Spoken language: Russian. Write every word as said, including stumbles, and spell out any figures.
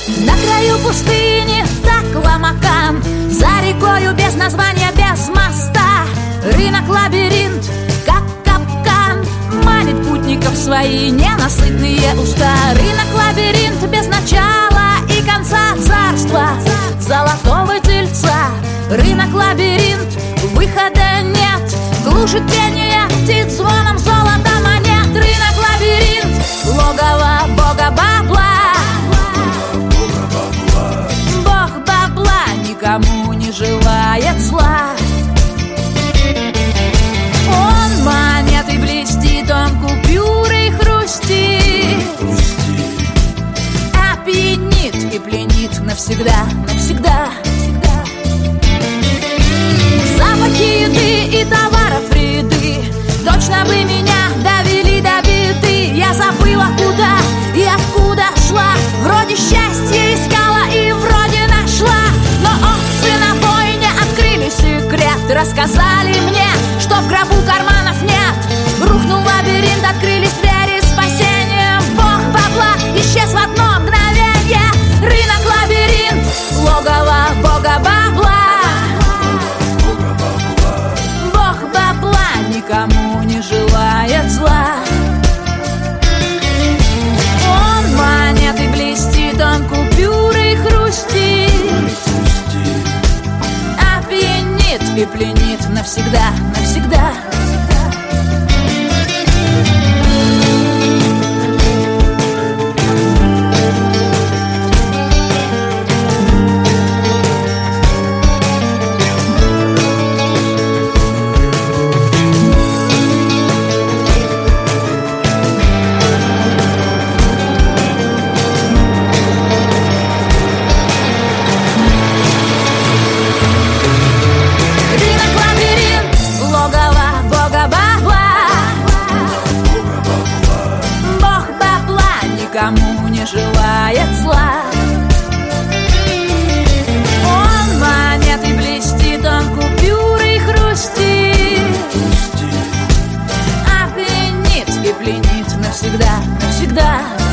На краю пустыни Такламакан, за рекою без названия, без моста. Рынок-лабиринт, как капкан, манит путников свои ненасытные уста. Рынок-лабиринт без начала и конца царства золотого тельца. Рынок-лабиринт, выхода нет, глушит пение птиц звоном золота монет. Рынок-лабиринт, логово бога бабла. Бог бабла никому не желает зла. Он монетой блестит, он купюрой хрустит, опьянит и пленит навсегда, навсегда. Запахи еды и товаров ряды, точно бы меня довели до беды. Я забыла, куда и откуда шла, вроде счастья искала и вроде нашла. Но овцы на бойне открыли секрет, рассказали мне, что в гробу карманов нет. Рухнул лабиринт, открылись двери спасения. Бог бабла исчез в одно мгновенье. Рынок-лабиринт, логово бога бабла. Бог бабла никому не желает зла. Он монетой блестит, он купюрой хрустит, опьянит и пленит навсегда, навсегда. Никому не желает зла. Он монетой блестит, он купюрой хрустит, опьянит и пленит навсегда, навсегда.